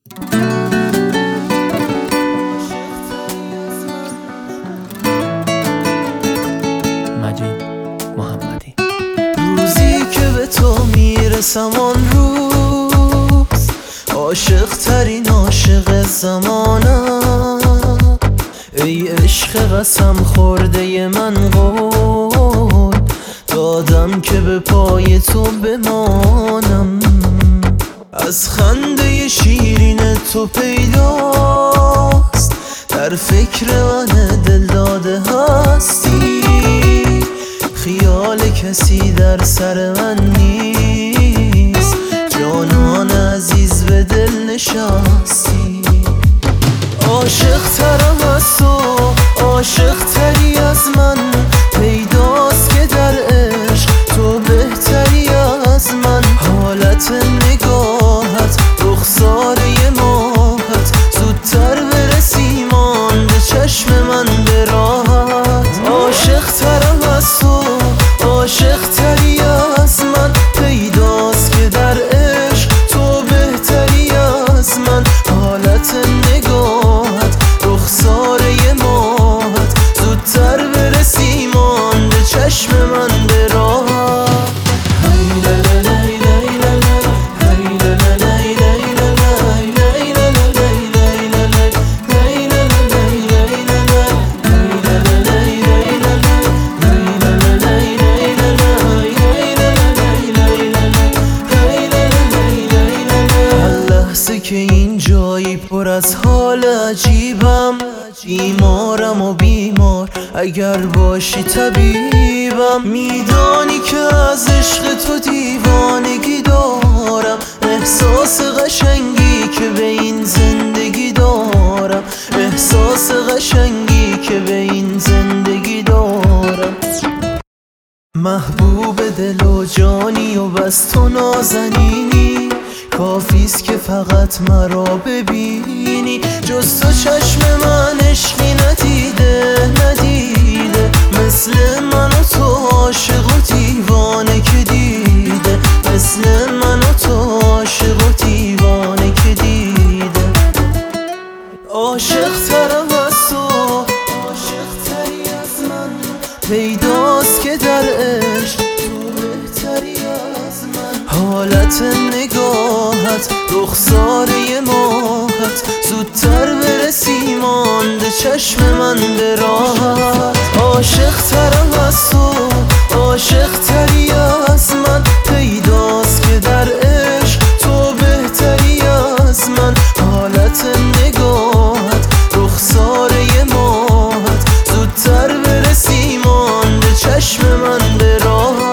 مجید محمدی. روزی که به تو میرسم آن روز، عاشق ترین عاشق زمانم. ای عشق قسم خورده من، قول دادم که به پای تو بمانم. از خنده شیرین تو پیداست، در فکر من دل داده هستی. خیال کسی در سر من نیست، جانان عزیز به دل نشستی. عاشق ترم از تو، عاشق تری از من. پیداست که در عشق تو بهتری از من. حالت نگاهت، رخساره ماهت، زودتر برسی مانده چشم من به راحت. عاشق ترم از تو، عاشق تری از من. پیداست که در عشق تو بهتری از من. حالت نگاهت، رخساره ماهت، زودتر برسی مانده چشم من به راحت. که این جایی پر از حال عجیبم. بیمارم و بیمار اگر باشی طبیبم. میدانی که از عشق تو دیوانگی دارم. احساس قشنگی که به این زندگی دارم. احساس قشنگی که به این زندگی دارم. محبوب دل و جانی و بس تو نازنینی. کافیست که فقط مرا ببینی. جز تو چشم من عشقی ندیده، ندیده. مثل من و تو عاشق و دیوانه که دیده. مثل من و تو عاشق و دیوانه که دیده. عاشق ترم از تو، عاشق تری از من. پیداست که در عشق تو بهتری از من. حالت نگاهت، رخساره ماهت، زودتر برسی مانده چشم من به راحت. عاشق ترم از تو، عاشق تری از من. پیداست که در عشق تو بهتری از من. حالت نگاهت، رخساره ماهت، زودتر برسی مانده چشم من به راحت.